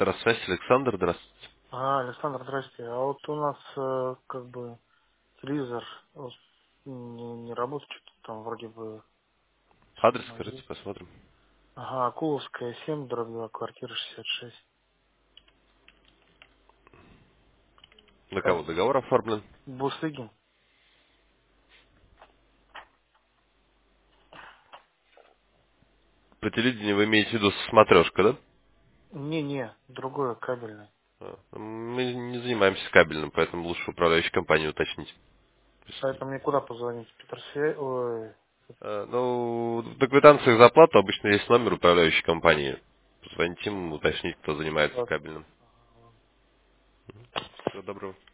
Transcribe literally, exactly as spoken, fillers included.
Здравствуйте, Александр, здравствуйте. А, Александр, здрасте. А вот у нас э, как бы телевизор вот, не, не работает, что-то там вроде бы Адрес сигнал скажите, есть. посмотрим. Ага, Акуловская, семь, дробь два, квартира шестьдесят шесть. На кого Кабель. договор оформлен? Бусыгин? По телевидению вы имеете в виду смотрешка, да? Не-не, другое, кабельное. А, Мы не занимаемся кабельным, поэтому лучше управляющую компанию уточнить. Поэтому мне куда позвонить? Петр Свя... Ой, А, Ну, в квитанциях за оплату обычно есть номер управляющей компании. Позвоните им, а, уточнить, кто занимается ладно. кабельным. Всего доброго.